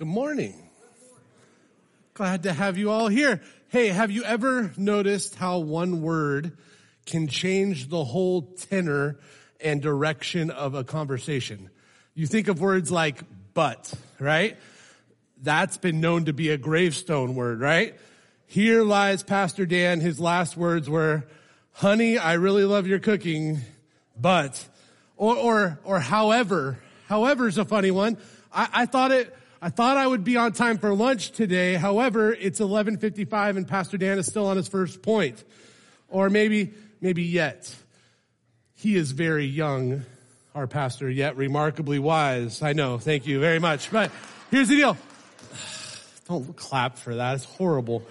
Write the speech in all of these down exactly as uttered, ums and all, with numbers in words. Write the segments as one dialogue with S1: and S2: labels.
S1: Good morning. Glad to have you all here. Hey, have you ever noticed how one word can change the whole tenor and direction of a conversation? You think of words like but, right? That's been known to be a gravestone word, right? Here lies Pastor Dan. His last words were, honey, I really love your cooking, but, or, or, or however, however is a funny one. I, I thought it, I thought I would be on time for lunch today. However, it's eleven fifty-five and Pastor Dan is still on his first point. Or maybe, maybe yet. He is very young, our pastor, yet remarkably wise. I know. Thank you very much. But here's the deal. Don't clap for that. It's horrible.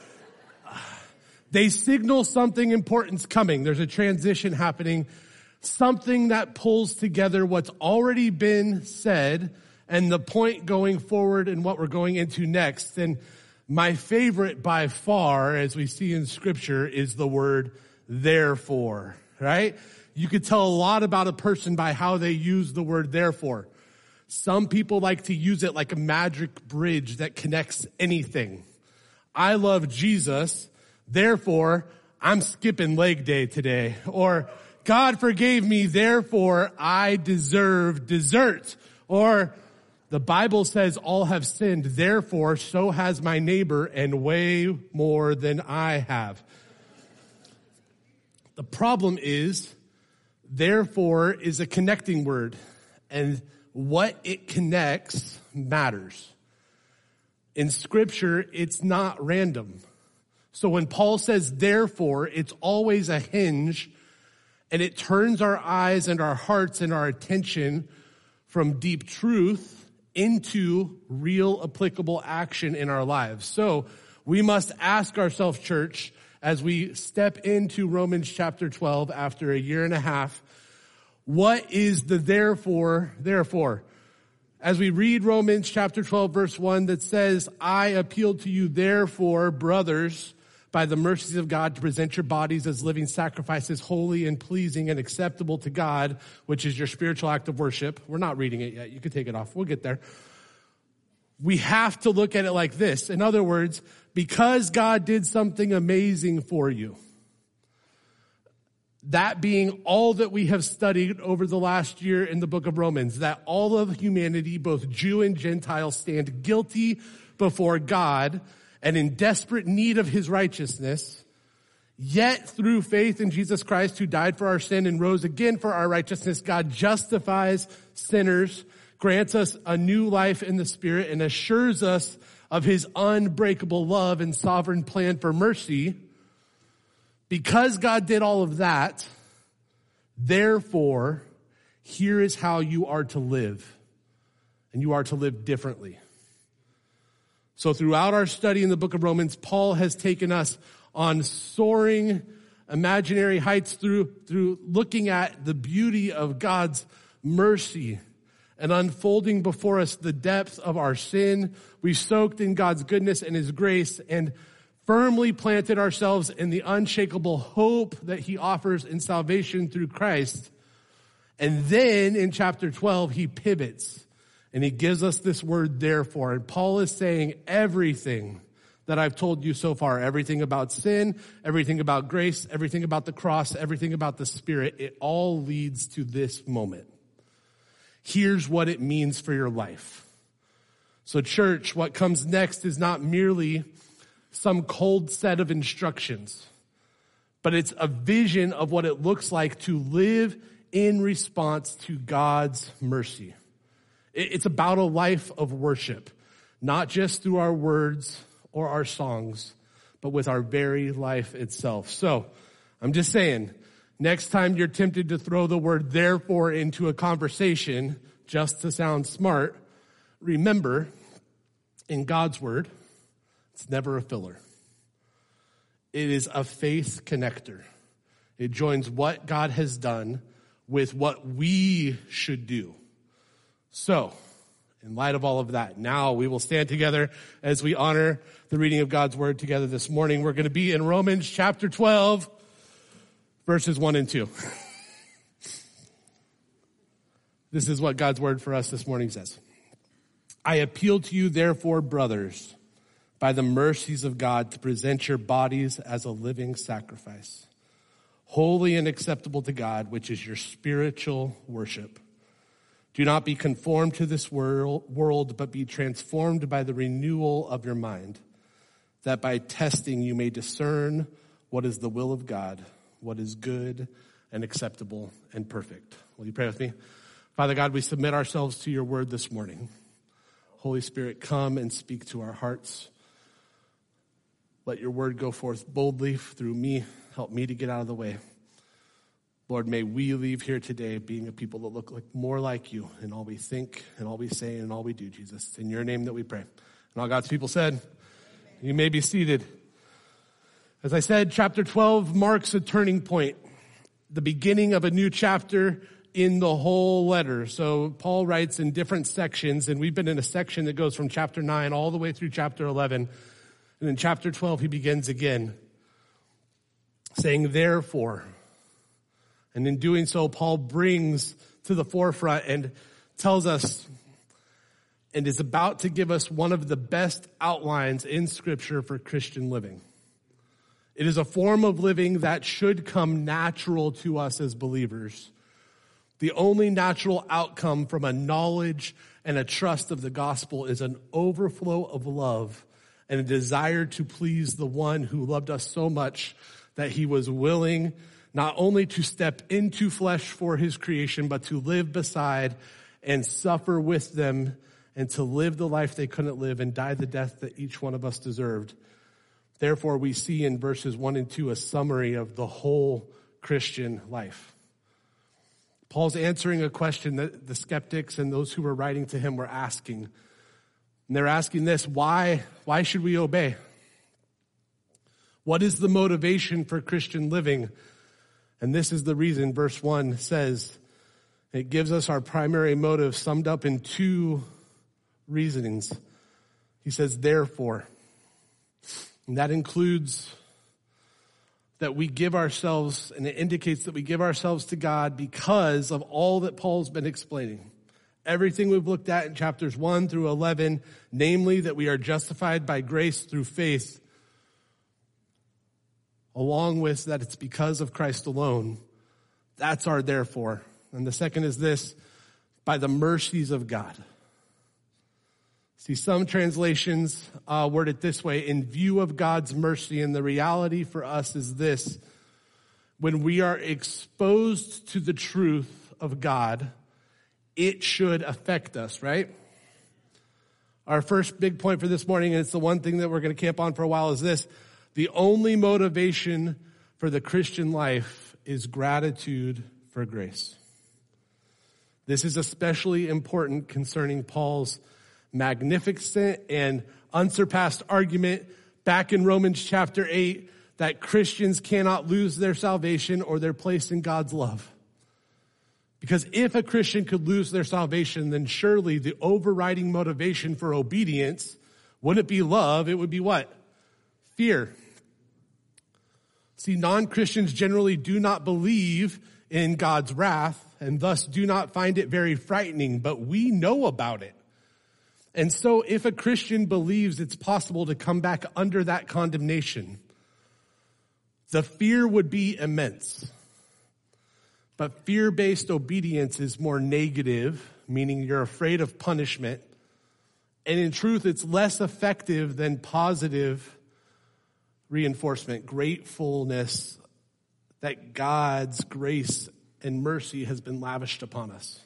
S1: They signal something important's coming. There's a transition happening. Something that pulls together what's already been said and the point going forward and what we're going into next. And my favorite by far, as we see in Scripture, is the word therefore, right? You could tell a lot about a person by how they use the word therefore. Some people like to use it like a magic bridge that connects anything. I love Jesus, therefore I'm skipping leg day today. Or God forgave me, therefore I deserve dessert. Or the Bible says all have sinned, therefore so has my neighbor and way more than I have. The problem is, therefore is a connecting word, and what it connects matters. In Scripture, it's not random. So when Paul says therefore, it's always a hinge, and it turns our eyes and our hearts and our attention from deep truth into real applicable action in our lives. So we must ask ourselves, church, as we step into Romans chapter twelve after a year and a half, what is the therefore, therefore? As we read Romans chapter twelve, verse one, that says, I appeal to you, therefore, brothers, by the mercies of God, to present your bodies as living sacrifices, holy and pleasing and acceptable to God, which is your spiritual act of worship. We're not reading it yet. You can take it off. We'll get there. We have to look at it like this. In other words, because God did something amazing for you, that being all that we have studied over the last year in the book of Romans, that all of humanity, both Jew and Gentile, stand guilty before God and in desperate need of his righteousness, yet through faith in Jesus Christ, who died for our sin and rose again for our righteousness, God justifies sinners, grants us a new life in the Spirit, and assures us of his unbreakable love and sovereign plan for mercy. Because God did all of that, therefore, here is how you are to live. And you are to live differently. So throughout our study in the book of Romans, Paul has taken us on soaring imaginary heights through, through looking at the beauty of God's mercy and unfolding before us the depth of our sin. We soaked in God's goodness and his grace and firmly planted ourselves in the unshakable hope that he offers in salvation through Christ. And then in chapter twelve, he pivots and he gives us this word therefore. And Paul is saying everything that I've told you so far, everything about sin, everything about grace, everything about the cross, everything about the Spirit, it all leads to this moment. Here's what it means for your life. So church, what comes next is not merely some cold set of instructions, but it's a vision of what it looks like to live in response to God's mercy. It's about a life of worship, not just through our words or our songs, but with our very life itself. So I'm just saying, next time you're tempted to throw the word therefore into a conversation just to sound smart, remember, in God's word, it's never a filler. It is a faith connector. It joins what God has done with what we should do. So, in light of all of that, now we will stand together as we honor the reading of God's word together this morning. We're going to be in Romans chapter twelve, verses one and two. This is what God's word for us this morning says. I appeal to you, therefore, brothers, by the mercies of God, to present your bodies as a living sacrifice, holy and acceptable to God, which is your spiritual worship. Do not be conformed to this world, but be transformed by the renewal of your mind, that by testing you may discern what is the will of God, what is good and acceptable and perfect. Will you pray with me? Father God, we submit ourselves to your word this morning. Holy Spirit, come and speak to our hearts. Let your word go forth boldly through me. Help me to get out of the way. Lord, may we leave here today being a people that look like more like you in all we think and all we say and all we do, Jesus. It's in your name that we pray. And all God's people said, amen. You may be seated. As I said, chapter twelve marks a turning point, the beginning of a new chapter in the whole letter. So Paul writes in different sections, and we've been in a section that goes from chapter nine all the way through chapter eleven. And in chapter twelve, he begins again, saying, therefore. And in doing so, Paul brings to the forefront and tells us and is about to give us one of the best outlines in Scripture for Christian living. It is a form of living that should come natural to us as believers. The only natural outcome from a knowledge and a trust of the gospel is an overflow of love and a desire to please the one who loved us so much that he was willing not only to step into flesh for his creation, but to live beside and suffer with them and to live the life they couldn't live and die the death that each one of us deserved. Therefore, we see in verses one and two a summary of the whole Christian life. Paul's answering a question that the skeptics and those who were writing to him were asking. And they're asking this, why, why should we obey? What is the motivation for Christian living? And this is the reason verse one says, it gives us our primary motive summed up in two reasonings. He says, therefore. And that includes that we give ourselves, and it indicates that we give ourselves to God because of all that Paul's been explaining. Everything we've looked at in chapters one through eleven, namely that we are justified by grace through faith, along with that it's because of Christ alone. That's our therefore. And the second is this, by the mercies of God. See, some translations uh, word it this way, in view of God's mercy, and the reality for us is this, when we are exposed to the truth of God, it should affect us, right? Our first big point for this morning, and it's the one thing that we're going to camp on for a while, is this, the only motivation for the Christian life is gratitude for grace. This is especially important concerning Paul's magnificent and unsurpassed argument back in Romans chapter eight that Christians cannot lose their salvation or their place in God's love. Because if a Christian could lose their salvation, then surely the overriding motivation for obedience wouldn't be love, it would be what? Fear. See, non-Christians generally do not believe in God's wrath and thus do not find it very frightening, but we know about it. And so if a Christian believes it's possible to come back under that condemnation, the fear would be immense. But fear-based obedience is more negative, meaning you're afraid of punishment. And in truth, it's less effective than positive reinforcement, gratefulness that God's grace and mercy has been lavished upon us.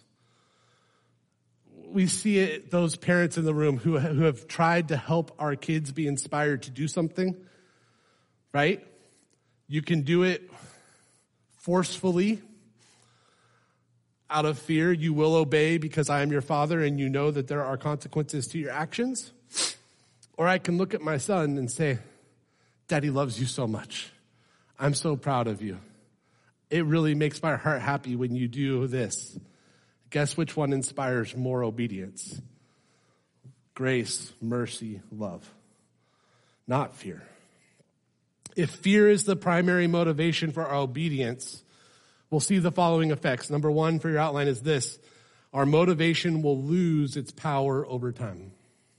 S1: We see it, those parents in the room who, who have tried to help our kids be inspired to do something, right? You can do it forcefully out of fear. You will obey because I am your father and you know that there are consequences to your actions. Or I can look at my son and say, Daddy loves you so much. I'm so proud of you. It really makes my heart happy when you do this. Guess which one inspires more obedience? Grace, mercy, love, not fear. If fear is the primary motivation for our obedience, we'll see the following effects. Number one for your outline is this. our motivation will lose its power over time.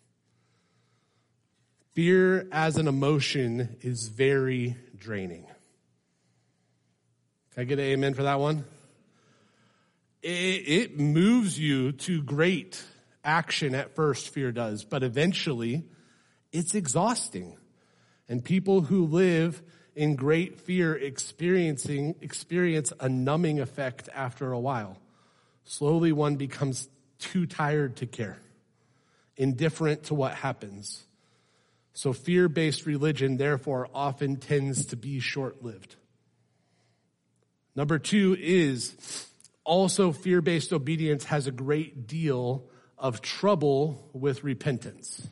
S1: Fear as an emotion is very draining. Can I get an amen for that one? It, it moves you to great action at first, fear does, but eventually it's exhausting. And people who live in great fear experiencing experience a numbing effect after a while. Slowly one becomes too tired to care, indifferent to what happens. So fear-based religion, therefore, often tends to be short-lived. Number two is also fear-based obedience has a great deal of trouble with repentance.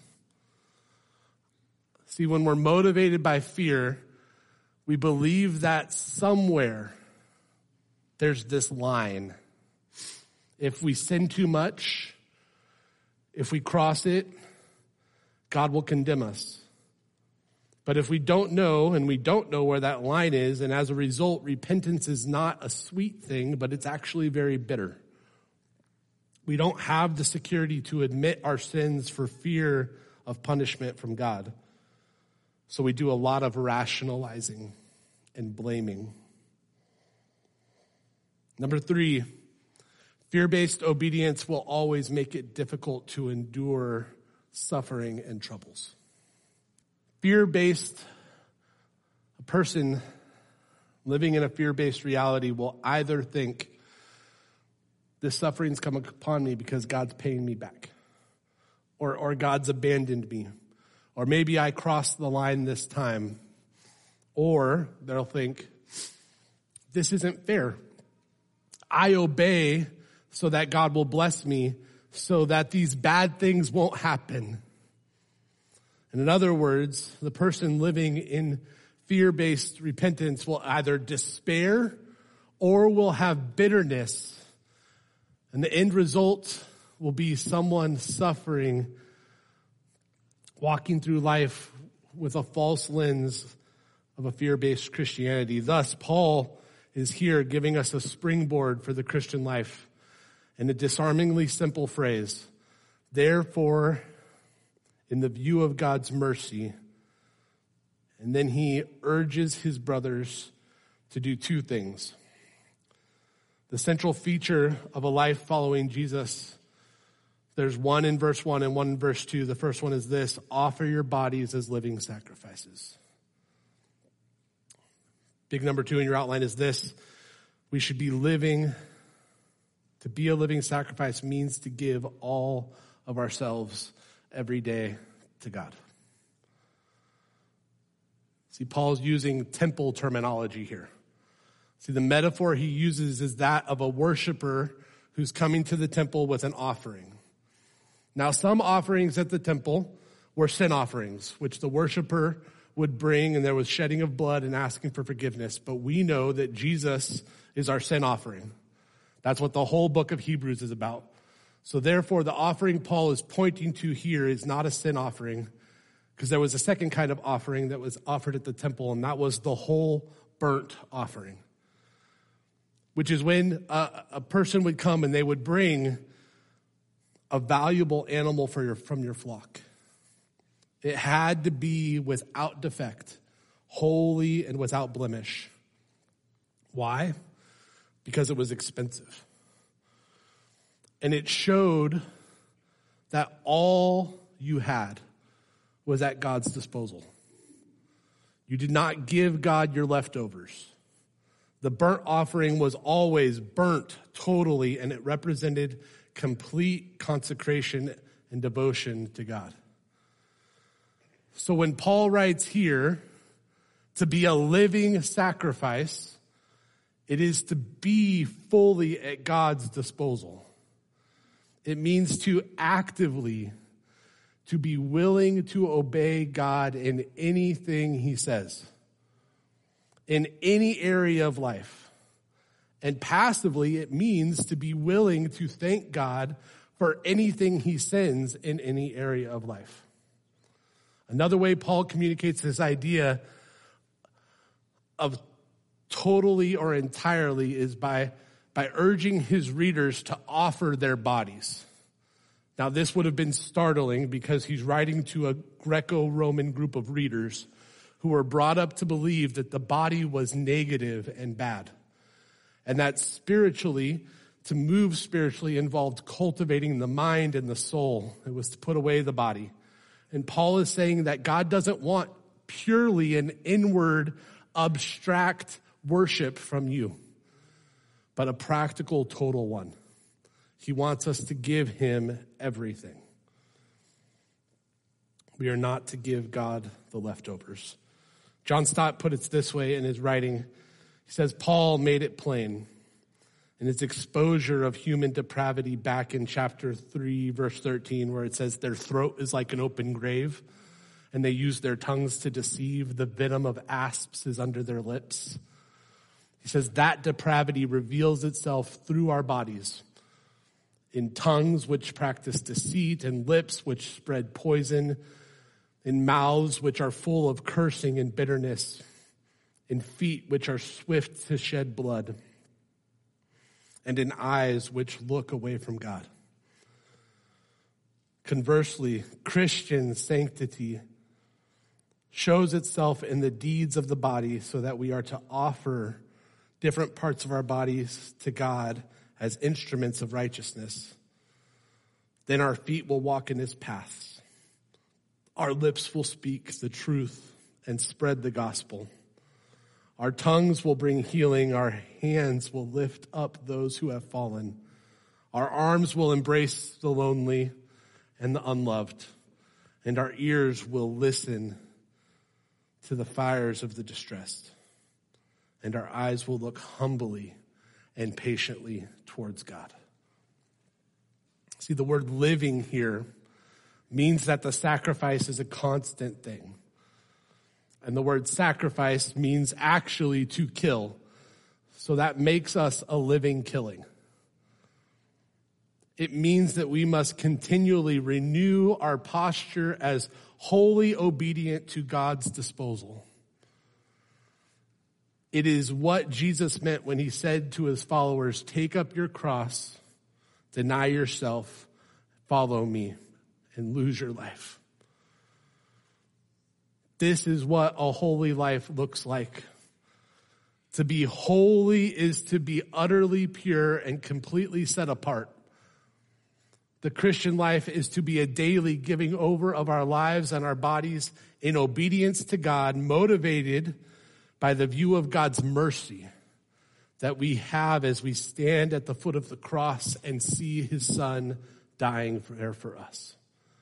S1: See, when we're motivated by fear, we believe that somewhere there's this line. If we sin too much, if we cross it, God will condemn us. But if we don't know, and we don't know where that line is, and as a result, repentance is not a sweet thing, but it's actually very bitter. We don't have the security to admit our sins for fear of punishment from God. So we do a lot of rationalizing and blaming. Number three, fear-based obedience will always make it difficult to endure suffering and troubles. Fear-based, a person living in a fear-based reality will either think this suffering's come upon me because God's paying me back, or, or God's abandoned me, or maybe I crossed the line this time, or they'll think this isn't fair. I obey so that God will bless me, so that these bad things won't happen. And in other words, the person living in fear-based repentance will either despair or will have bitterness. And the end result will be someone suffering, walking through life with a false lens of a fear-based Christianity. Thus, Paul is here giving us a springboard for the Christian life in a disarmingly simple phrase. Therefore, in the view of God's mercy, and then he urges his brothers to do two things. The central feature of a life following Jesus, there's one in verse one and one in verse two. The first one is this: offer your bodies as living sacrifices. Big number two in your outline is this: we should be living. To be a living sacrifice means to give all of ourselves every day to God. See, Paul's using temple terminology here. See, the metaphor he uses is that of a worshiper who's coming to the temple with an offering. Now, some offerings at the temple were sin offerings, which the worshiper would bring, and there was shedding of blood and asking for forgiveness. But we know that Jesus is our sin offering. That's what the whole book of Hebrews is about. So therefore, the offering Paul is pointing to here is not a sin offering, because there was a second kind of offering that was offered at the temple, and that was the whole burnt offering, which is when a, a person would come and they would bring a valuable animal for your, from your flock. It had to be without defect, holy and without blemish. Why? Because it was expensive. And it showed that all you had was at God's disposal. You did not give God your leftovers. The burnt offering was always burnt totally, and it represented complete consecration and devotion to God. So when Paul writes here, to be a living sacrifice, it is to be fully at God's disposal. It means to actively, to be willing to obey God in anything he says, in any area of life. And passively, it means to be willing to thank God for anything he sends in any area of life. Another way Paul communicates this idea of totally or entirely is by by urging his readers to offer their bodies. Now, this would have been startling because he's writing to a Greco-Roman group of readers who were brought up to believe that the body was negative and bad, and that spiritually, to move spiritually involved cultivating the mind and the soul. It was to put away the body. And Paul is saying that God doesn't want purely an inward, abstract worship from you, but a practical, total one. He wants us to give him everything. We are not to give God the leftovers. John Stott put it this way in his writing. He says, Paul made it plain in his exposure of human depravity back in chapter three, verse thirteen, where it says their throat is like an open grave, and they use their tongues to deceive. The venom of asps is under their lips. He says that depravity reveals itself through our bodies, in tongues which practice deceit, and lips which spread poison, in mouths which are full of cursing and bitterness, in feet which are swift to shed blood, and in eyes which look away from God. Conversely, Christian sanctity shows itself in the deeds of the body, so that we are to offer different parts of our bodies to God as instruments of righteousness. Then our feet will walk in his paths. Our lips will speak the truth and spread the gospel. Our tongues will bring healing. Our hands will lift up those who have fallen. Our arms will embrace the lonely and the unloved. And our ears will listen to the fires of the distressed. And our eyes will look humbly and patiently towards God. See, the word living here means that the sacrifice is a constant thing. And the word sacrifice means actually to kill. So that makes us a living killing. It means that we must continually renew our posture as wholly obedient to God's disposal. It is what Jesus meant when he said to his followers, take up your cross, deny yourself, follow me, and lose your life. This is what a holy life looks like. To be holy is to be utterly pure and completely set apart. The Christian life is to be a daily giving over of our lives and our bodies in obedience to God, motivated by the view of God's mercy that we have as we stand at the foot of the cross and see his son dying there for us.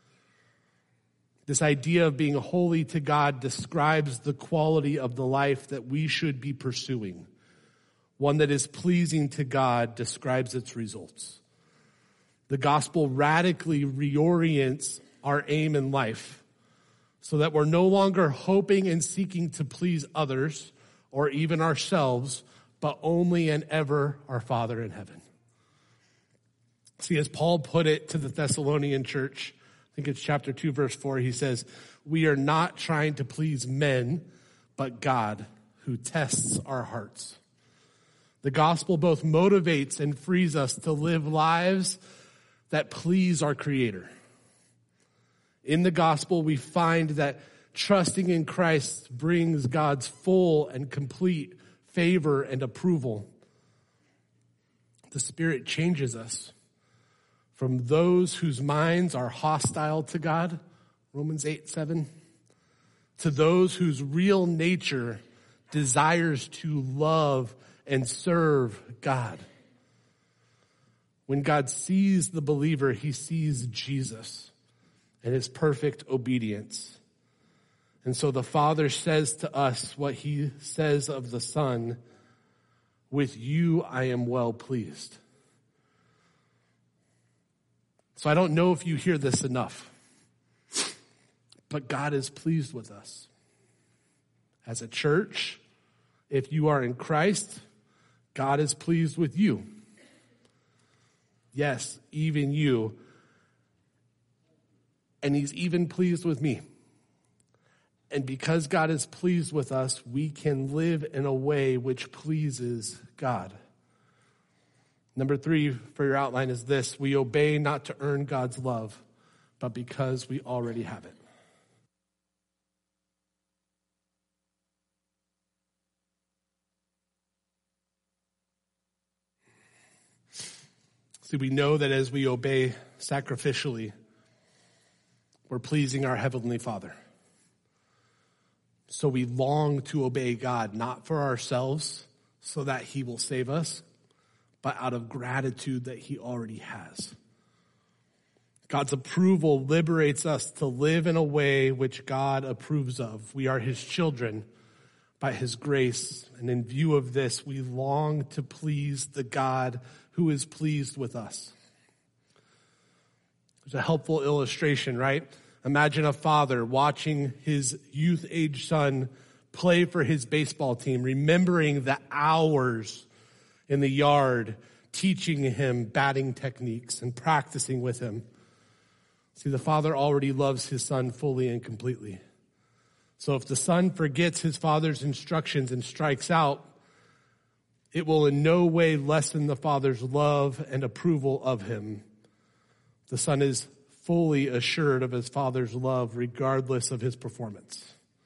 S1: This idea of being holy to God describes the quality of the life that we should be pursuing. One that is pleasing to God describes its results. The gospel radically reorients our aim in life so that we're no longer hoping and seeking to please others or even ourselves, but only and ever our Father in heaven. See, as Paul put it to the Thessalonian church, I think it's chapter two, verse four, he says, we are not trying to please men, but God, who tests our hearts. The gospel both motivates and frees us to live lives that please our Creator. In the gospel, we find that trusting in Christ brings God's full and complete favor and approval. The Spirit changes us from those whose minds are hostile to God, Romans eight seven, to those whose real nature desires to love and serve God. When God sees the believer, he sees Jesus and his perfect obedience. And so the Father says to us what he says of the Son, with you I am well pleased. So I don't know if you hear this enough, but God is pleased with us. As a church, if you are in Christ, God is pleased with you. Yes, even you. And he's even pleased with me. And because God is pleased with us, we can live in a way which pleases God. Number three for your outline is this: we obey not to earn God's love, but because we already have it. See, we know that as we obey sacrificially, we're pleasing our Heavenly Father. So we long to obey God, not for ourselves so that He will save us, but out of gratitude that He already has. God's approval liberates us to live in a way which God approves of. We are His children by His grace, and in view of this, we long to please the God who is pleased with us. There's a helpful illustration, right? Imagine a father watching his youth-age son play for his baseball team, remembering the hours in the yard, teaching him batting techniques and practicing with him. See, the father already loves his son fully and completely. So if the son forgets his father's instructions and strikes out, it will in no way lessen the father's love and approval of him. The son is fully assured of his father's love regardless of his performance.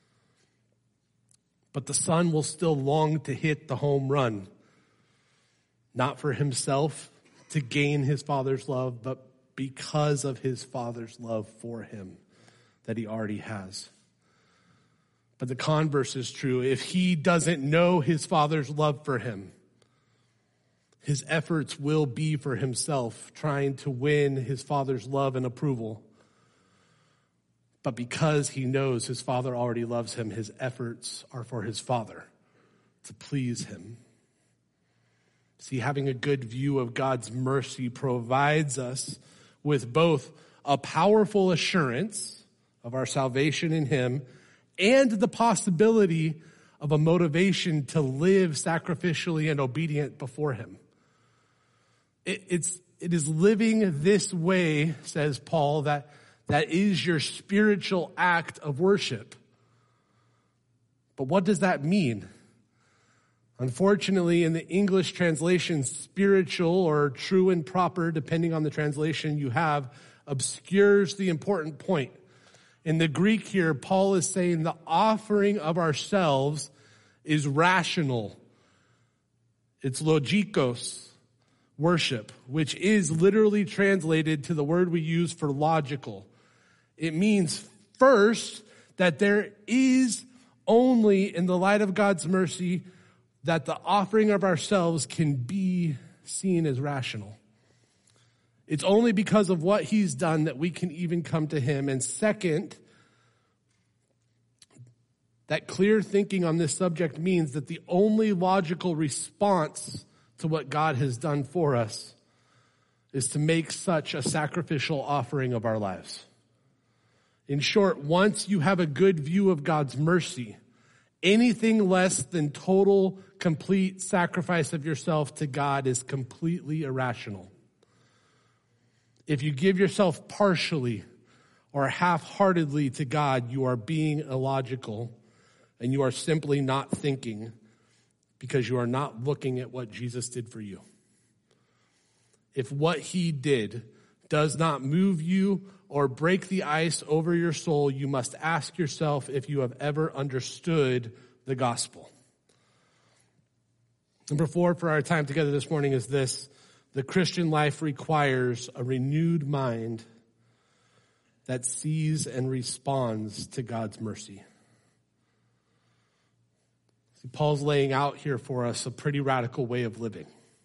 S1: But the son will still long to hit the home run, not for himself to gain his father's love, but because of his father's love for him that he already has. But the converse is true. If he doesn't know his father's love for him, his efforts will be for himself, trying to win his father's love and approval. But because he knows his father already loves him, his efforts are for his father, to please him. See, having a good view of God's mercy provides us with both a powerful assurance of our salvation in him and the possibility of a motivation to live sacrificially and obedient before him. It, it's, it is living this way, says Paul, that, that is your spiritual act of worship. But what does that mean? Unfortunately, in the English translation, spiritual or true and proper, depending on the translation you have, obscures the important point. In the Greek here, Paul is saying the offering of ourselves is rational. It's logikos worship, which is literally translated to the word we use for logical. It means, first, that there is only, in the light of God's mercy, that the offering of ourselves can be seen as rational. It's only because of what he's done that we can even come to him. And second, that clear thinking on this subject means that the only logical response to what God has done for us is to make such a sacrificial offering of our lives. In short, once you have a good view of God's mercy, anything less than total, complete sacrifice of yourself to God is completely irrational. If you give yourself partially or half-heartedly to God, you are being illogical and you are simply not thinking, because you are not looking at what Jesus did for you. If what he did does not move you or break the ice over your soul, you must ask yourself if you have ever understood the gospel. Number four for our time together this morning is this: the Christian life requires a renewed mind that sees and responds to God's mercy. See, Paul's laying out here for us a pretty radical way of living.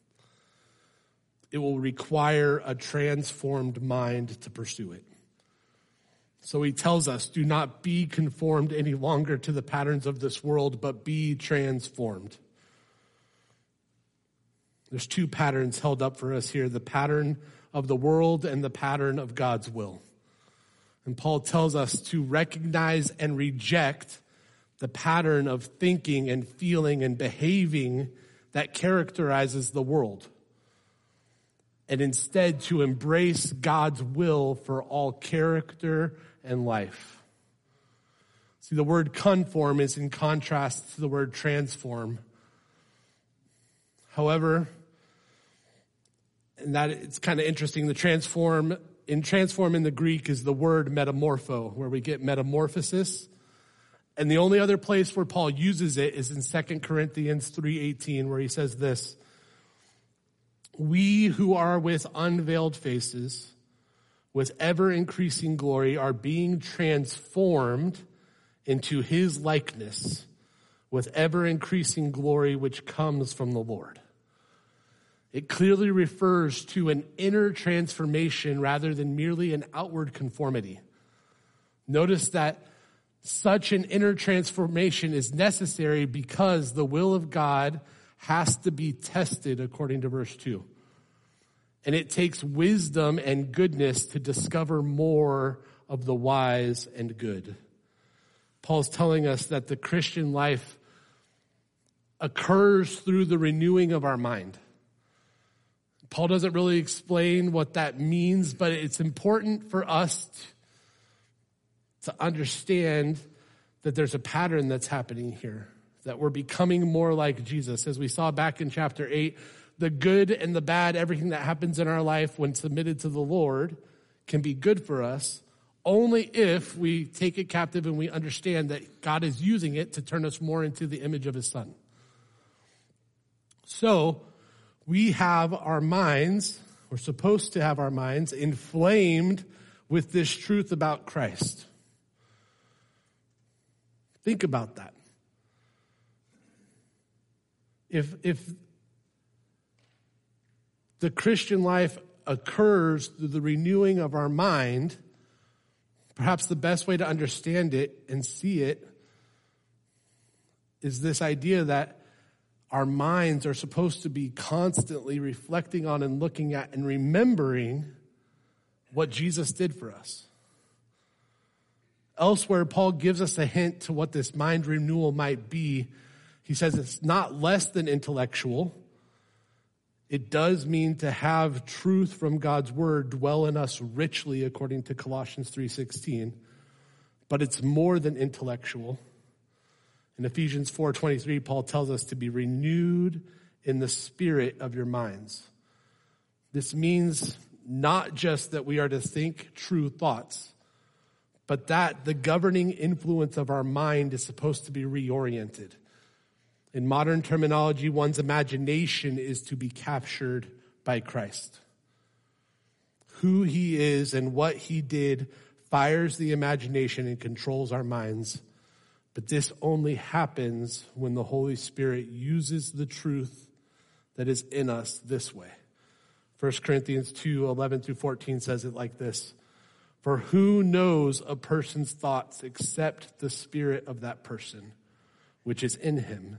S1: It will require a transformed mind to pursue it. So he tells us, do not be conformed any longer to the patterns of this world, but be transformed. There's two patterns held up for us here: the pattern of the world and the pattern of God's will. And Paul tells us to recognize and reject the pattern of thinking and feeling and behaving that characterizes the world, and instead to embrace God's will for all character and life. See, the word conform is in contrast to the word transform. However, And that it's kind of interesting. The transform, in transform in the Greek is the word metamorpho, where we get metamorphosis. And the only other place where Paul uses it is in Second Corinthians three eighteen, where he says this: we who are with unveiled faces, with ever increasing glory, are being transformed into his likeness with ever increasing glory, which comes from the Lord. It clearly refers to an inner transformation rather than merely an outward conformity. Notice that such an inner transformation is necessary because the will of God has to be tested according to verse two. And it takes wisdom and goodness to discover more of the wise and good. Paul's telling us that the Christian life occurs through the renewing of our mind. Paul doesn't really explain what that means, but it's important for us to understand that there's a pattern that's happening here, that we're becoming more like Jesus. As we saw back in chapter eight, the good and the bad, everything that happens in our life when submitted to the Lord can be good for us only if we take it captive and we understand that God is using it to turn us more into the image of his Son. So, we have our minds, we're supposed to have our minds inflamed with this truth about Christ. Think about that. If, if the Christian life occurs through the renewing of our mind, perhaps the best way to understand it and see it is this idea that our minds are supposed to be constantly reflecting on and looking at and remembering what Jesus did for us. Elsewhere, Paul gives us a hint to what this mind renewal might be. He says it's not less than intellectual. It does mean to have truth from God's word dwell in us richly, according to Colossians three sixteen. But it's more than intellectual. In Ephesians four twenty-three, Paul tells us to be renewed in the spirit of your minds. This means not just that we are to think true thoughts, but that the governing influence of our mind is supposed to be reoriented. In modern terminology, one's imagination is to be captured by Christ. Who he is and what he did fires the imagination and controls our minds. But this only happens when the Holy Spirit uses the truth that is in us this way. First Corinthians two eleven through fourteen says it like this: for who knows a person's thoughts except the spirit of that person, which is in him?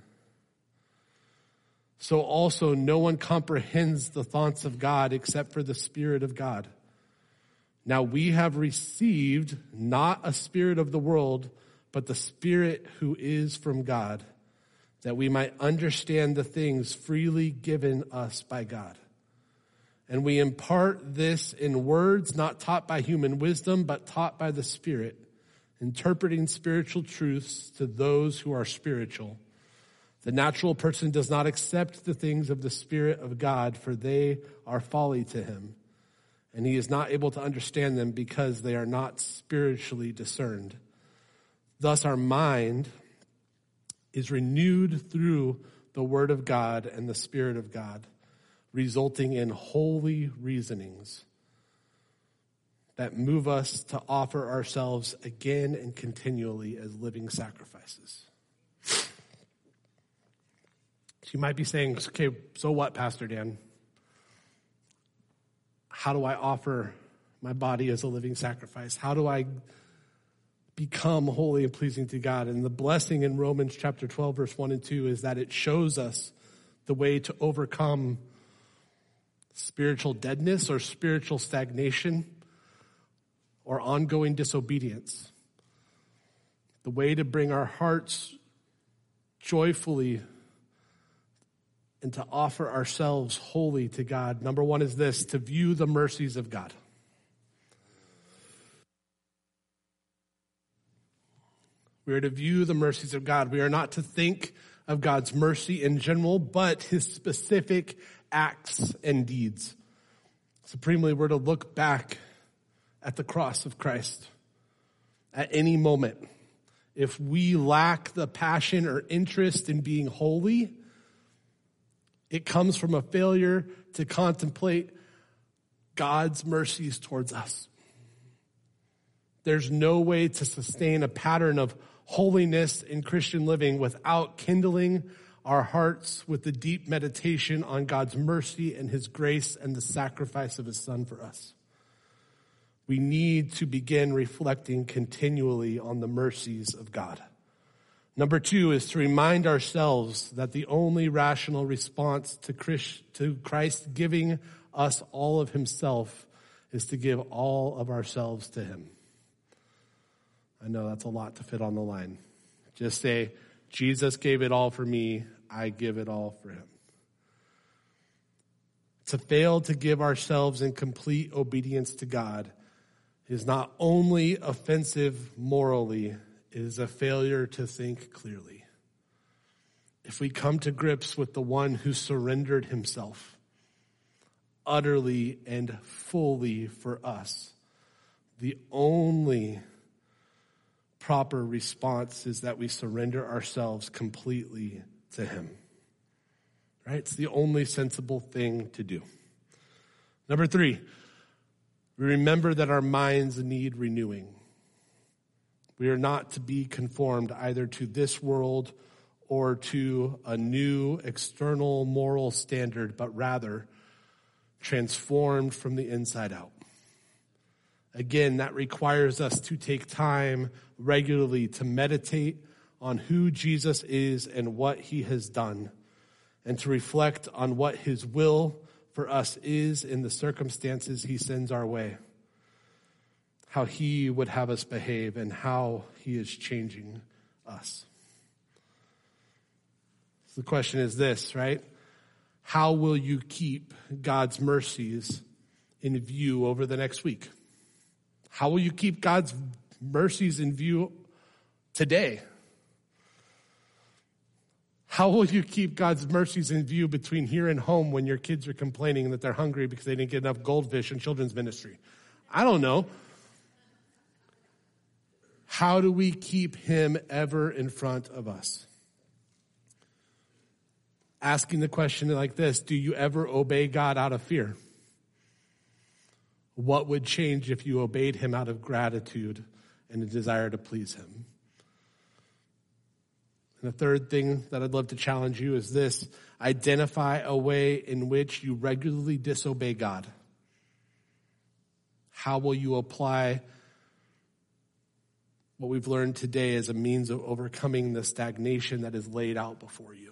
S1: So also no one comprehends the thoughts of God except for the Spirit of God. Now we have received not a spirit of the world, but the Spirit who is from God, that we might understand the things freely given us by God. And we impart this in words not taught by human wisdom, but taught by the Spirit, interpreting spiritual truths to those who are spiritual. The natural person does not accept the things of the Spirit of God, for they are folly to him, and he is not able to understand them because they are not spiritually discerned. Thus our mind is renewed through the Word of God and the Spirit of God, resulting in holy reasonings that move us to offer ourselves again and continually as living sacrifices. You might be saying, okay, so what, Pastor Dan? How do I offer my body as a living sacrifice? How do I become holy and pleasing to God? And the blessing in Romans chapter twelve, verse one and two is that it shows us the way to overcome spiritual deadness or spiritual stagnation or ongoing disobedience. The way to bring our hearts joyfully and to offer ourselves wholly to God. Number one is this: to view the mercies of God. We are to view the mercies of God. We are not to think of God's mercy in general, but his specific acts and deeds. Supremely, we're to look back at the cross of Christ at any moment. If we lack the passion or interest in being holy, it comes from a failure to contemplate God's mercies towards us. There's no way to sustain a pattern of holiness in Christian living without kindling our hearts with the deep meditation on God's mercy and his grace and the sacrifice of his son for us. We need to begin reflecting continually on the mercies of God. Number two is to remind ourselves that the only rational response to Christ, to Christ giving us all of himself is to give all of ourselves to him. I know that's a lot to fit on the line. Just say, Jesus gave it all for me, I give it all for him. To fail to give ourselves in complete obedience to God is not only offensive morally, it is a failure to think clearly. If we come to grips with the one who surrendered himself utterly and fully for us, the only proper response is that we surrender ourselves completely to him. Right? It's the only sensible thing to do. Number three, we remember that our minds need renewing. We are not to be conformed either to this world or to a new external moral standard, but rather transformed from the inside out. Again, that requires us to take time regularly to meditate on who Jesus is and what he has done, and to reflect on what his will for us is in the circumstances he sends our way, how he would have us behave, and how he is changing us. So the question is this, right? How will you keep God's mercies in view over the next week? How will you keep God's mercies in view today? How will you keep God's mercies in view between here and home when your kids are complaining that they're hungry because they didn't get enough goldfish in children's ministry? I don't know. How do we keep him ever in front of us? Asking the question like this, do you ever obey God out of fear? What would change if you obeyed him out of gratitude and a desire to please him? And the third thing that I'd love to challenge you is this: identify a way in which you regularly disobey God. How will you apply what we've learned today as a means of overcoming the stagnation that is laid out before you?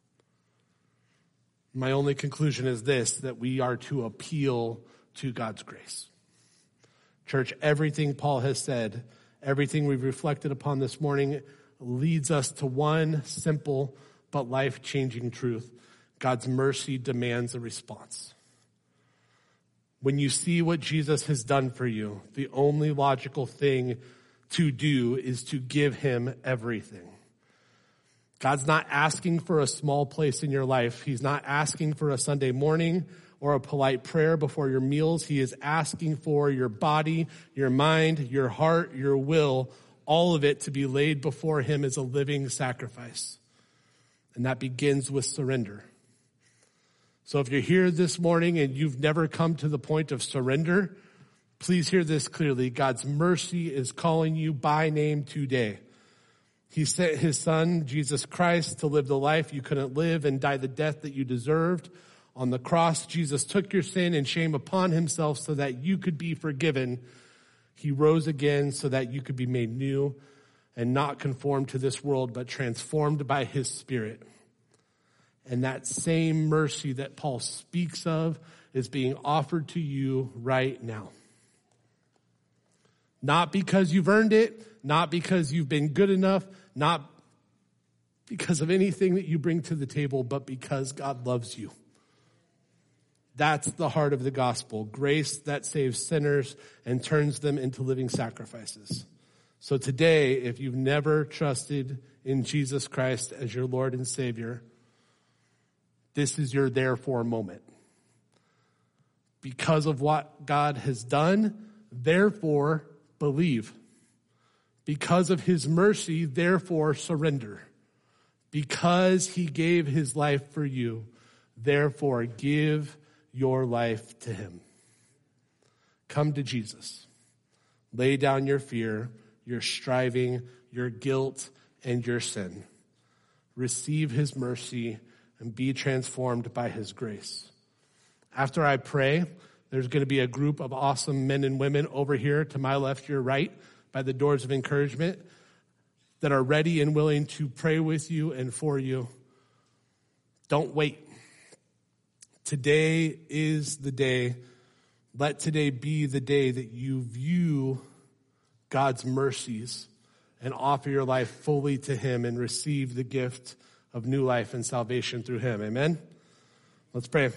S1: My only conclusion is this, that we are to appeal to God's grace. Church, everything Paul has said, everything we've reflected upon this morning leads us to one simple but life-changing truth. God's mercy demands a response. When you see what Jesus has done for you, the only logical thing to do is to give him everything. God's not asking for a small place in your life. He's not asking for a Sunday morning or a polite prayer before your meals. He is asking for your body, your mind, your heart, your will, all of it to be laid before him as a living sacrifice. And that begins with surrender. So if you're here this morning and you've never come to the point of surrender, please hear this clearly. God's mercy is calling you by name today. He sent his son, Jesus Christ, to live the life you couldn't live and die the death that you deserved. On the cross, Jesus took your sin and shame upon himself so that you could be forgiven. He rose again so that you could be made new and not conformed to this world, but transformed by his Spirit. And that same mercy that Paul speaks of is being offered to you right now. Not because you've earned it, not because you've been good enough, not because of anything that you bring to the table, but because God loves you. That's the heart of the gospel. Grace that saves sinners and turns them into living sacrifices. So today, if you've never trusted in Jesus Christ as your Lord and Savior, this is your therefore moment. Because of what God has done, therefore believe. Because of his mercy, therefore surrender. Because he gave his life for you, therefore give your life to him. Come to Jesus. Lay down your fear, your striving, your guilt, and your sin. Receive his mercy and be transformed by his grace. After I pray, there's going to be a group of awesome men and women over here to my left, your right, by the doors of encouragement that are ready and willing to pray with you and for you. Don't wait. Today is the day. Let today be the day that you view God's mercies and offer your life fully to him and receive the gift of new life and salvation through him. Amen? Let's pray.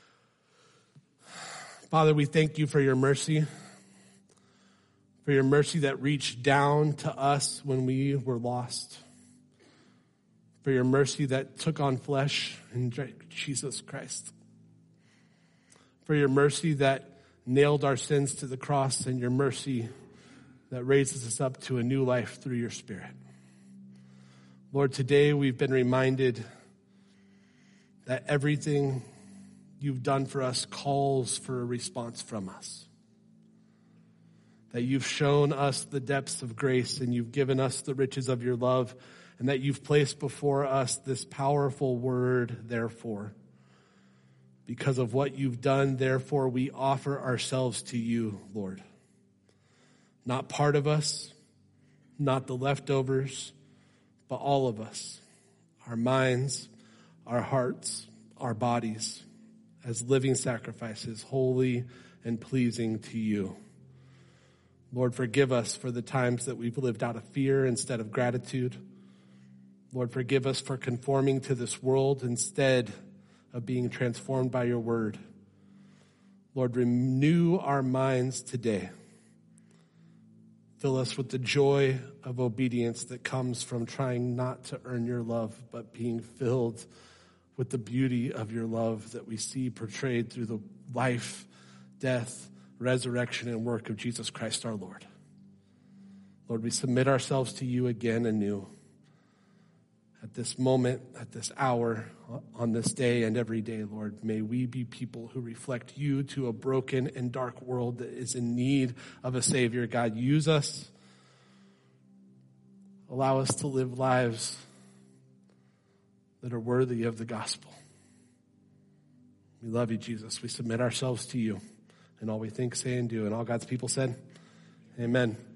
S1: Father, we thank you for your mercy, for your mercy that reached down to us when we were lost, for your mercy that took on flesh in Jesus Christ, for your mercy that nailed our sins to the cross, and your mercy that raises us up to a new life through your Spirit. Lord, today we've been reminded that everything you've done for us calls for a response from us. That you've shown us the depths of grace and you've given us the riches of your love, and that you've placed before us this powerful word, therefore. Because of what you've done, therefore, we offer ourselves to you, Lord. Not part of us, not the leftovers, but all of us. Our minds, our hearts, our bodies, as living sacrifices, holy and pleasing to you. Lord, forgive us for the times that we've lived out of fear instead of gratitude. Lord, forgive us for conforming to this world instead of being transformed by your word. Lord, renew our minds today. Fill us with the joy of obedience that comes from trying not to earn your love, but being filled with the beauty of your love that we see portrayed through the life, death, resurrection, and work of Jesus Christ our Lord. Lord, we submit ourselves to you again anew. At this moment, at this hour, on this day and every day, Lord, may we be people who reflect you to a broken and dark world that is in need of a Savior. God, use us. Allow us to live lives that are worthy of the gospel. We love you, Jesus. We submit ourselves to you in all we think, say, and do. And all God's people said, amen.